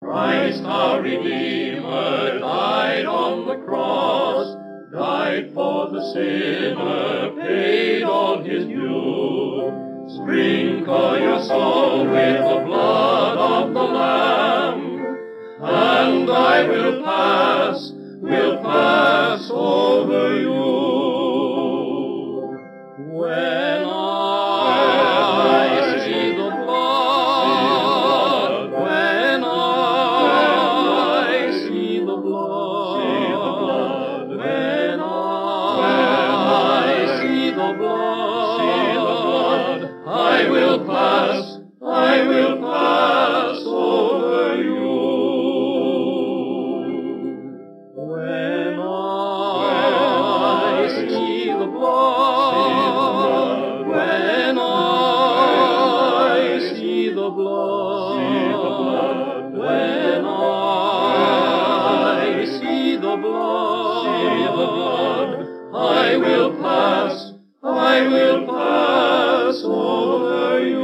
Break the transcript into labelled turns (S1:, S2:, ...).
S1: Christ our Redeemer died on the cross, died for the sinner, paid all his due. Sprinkle your soul with the blood of the Lamb, and I will pass over you. When I see the blood, when I see the blood, when I see the blood, I will pass over you. When I see the blood, when I see the blood, when I see the blood, I will pass over you.